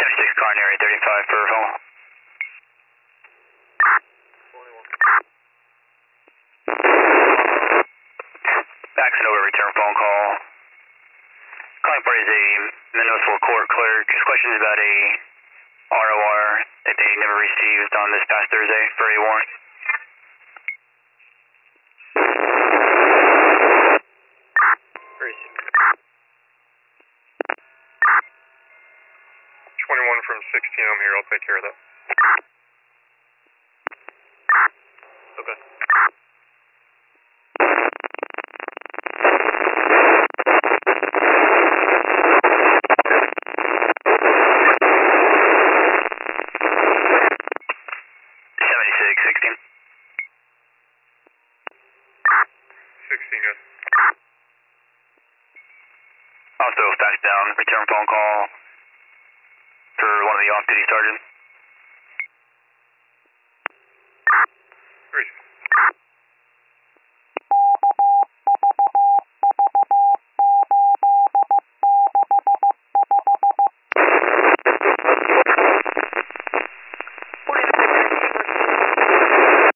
76 coronary 35 for home. Faxing over return phone call. Calling party is a municipal court clerk. His question is about a ROR that they never received on this past Thursday for a warrant. Very sick. 21 from 16, I'm here, I'll take care of that. Okay. Also, fax down, return phone call for one of the off-duty sergeants. Great.